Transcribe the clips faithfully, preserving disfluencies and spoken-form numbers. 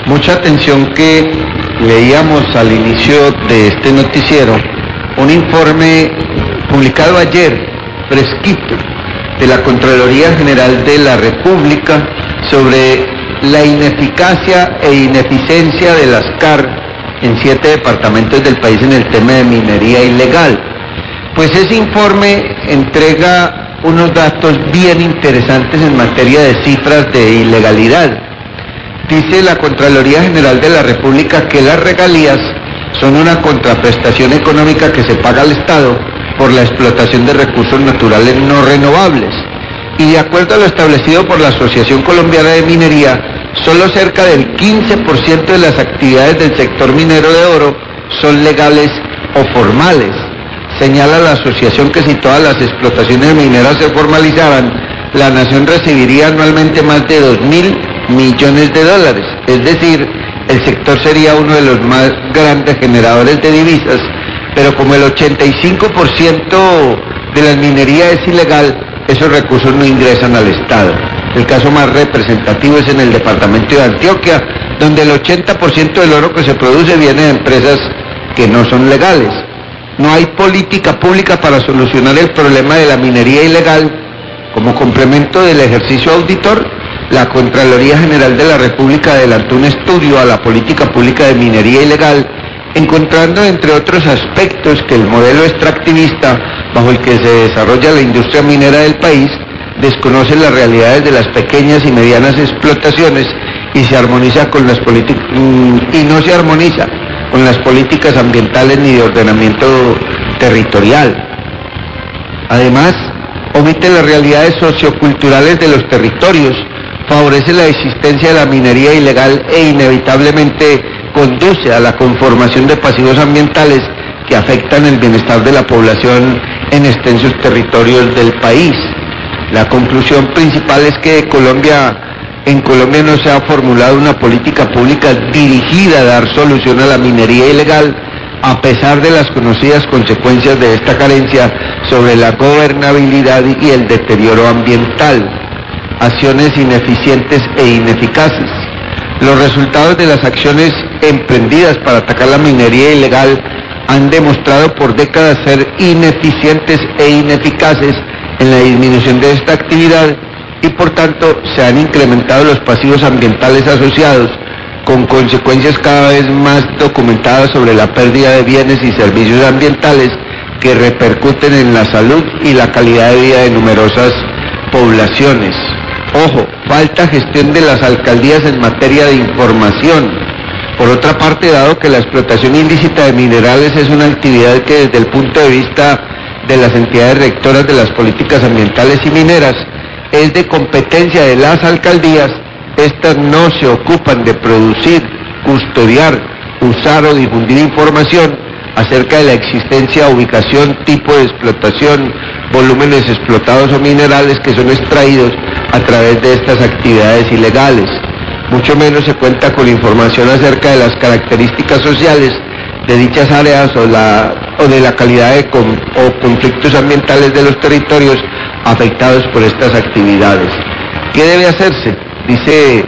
Mucha atención que leíamos al inicio de este noticiero, un informe publicado ayer, fresquito, de la Contraloría General de la República sobre la ineficacia e ineficiencia de las C A R en siete departamentos del país en el tema de minería ilegal. Pues ese informe entrega unos datos bien interesantes en materia de cifras de ilegalidad. Dice la Contraloría General de la República que las regalías son una contraprestación económica que se paga al Estado por la explotación de recursos naturales no renovables. Y de acuerdo a lo establecido por la Asociación Colombiana de Minería, solo cerca del quince por ciento de las actividades del sector minero de oro son legales o formales. Señala la asociación que si todas las explotaciones mineras se formalizaran, la nación recibiría anualmente más de dos mil millones de dólares. Es decir, el sector sería uno de los más grandes generadores de divisas, pero como el ochenta y cinco por ciento de la minería es ilegal, esos recursos no ingresan al Estado. El caso más representativo es en el departamento de Antioquia, donde el ochenta por ciento del oro que se produce viene de empresas que no son legales. No hay política pública para solucionar el problema de la minería ilegal. Como complemento del ejercicio auditor, la Contraloría General de la República adelantó un estudio a la política pública de minería ilegal, encontrando entre otros aspectos que el modelo extractivista bajo el que se desarrolla la industria minera del país desconoce las realidades de las pequeñas y medianas explotaciones y se armoniza con las políticas y no se armoniza con las políticas ambientales ni de ordenamiento territorial. Además, omite las realidades socioculturales de los territorios, favorece la existencia de la minería ilegal e inevitablemente conduce a la conformación de pasivos ambientales que afectan el bienestar de la población en extensos territorios del país. La conclusión principal es que Colombia, en Colombia no se ha formulado una política pública dirigida a dar solución a la minería ilegal, a pesar de las conocidas consecuencias de esta carencia sobre la gobernabilidad y el deterioro ambiental. Acciones ineficientes e ineficaces. Los resultados de las acciones emprendidas para atacar la minería ilegal han demostrado por décadas ser ineficientes e ineficaces en la disminución de esta actividad y por tanto se han incrementado los pasivos ambientales asociados, con consecuencias cada vez más documentadas sobre la pérdida de bienes y servicios ambientales que repercuten en la salud y la calidad de vida de numerosas poblaciones. Ojo, falta gestión de las alcaldías en materia de información. Por otra parte, dado que la explotación ilícita de minerales es una actividad que desde el punto de vista de las entidades rectoras de las políticas ambientales y mineras es de competencia de las alcaldías, estas no se ocupan de producir, custodiar, usar o difundir información acerca de la existencia, ubicación, tipo de explotación, volúmenes explotados o minerales que son extraídos a través de estas actividades ilegales. Mucho menos se cuenta con información acerca de las características sociales de dichas áreas o, la, o de la calidad de con, o conflictos ambientales de los territorios afectados por estas actividades. ¿Qué debe hacerse? Dice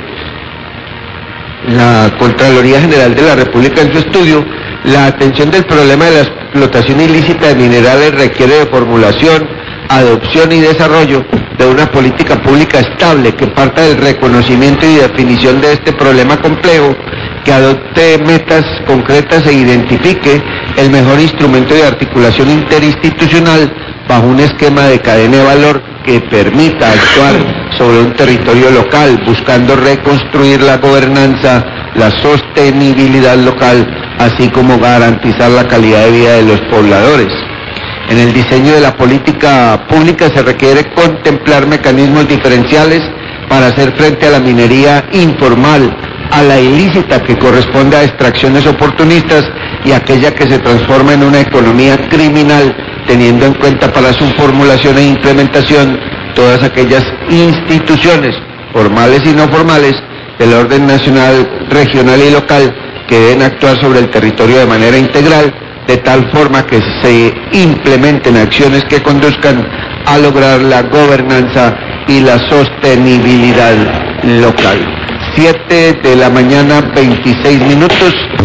la Contraloría General de la República en su estudio, la atención del problema de la explotación ilícita de minerales requiere de formulación, adopción y desarrollo de una política pública estable que parta del reconocimiento y definición de este problema complejo, que adopte metas concretas e identifique el mejor instrumento de articulación interinstitucional bajo un esquema de cadena de valor que permita actuar sobre un territorio local, buscando reconstruir la gobernanza, la sostenibilidad local, así como garantizar la calidad de vida de los pobladores. En el diseño de la política pública se requiere contemplar mecanismos diferenciales para hacer frente a la minería informal, a la ilícita que corresponde a extracciones oportunistas y aquella que se transforma en una economía criminal, teniendo en cuenta para su formulación e implementación todas aquellas instituciones, formales y no formales, del orden nacional, regional y local, que deben actuar sobre el territorio de manera integral, de tal forma que se implementen acciones que conduzcan a lograr la gobernanza y la sostenibilidad local. siete de la mañana, veintiséis minutos.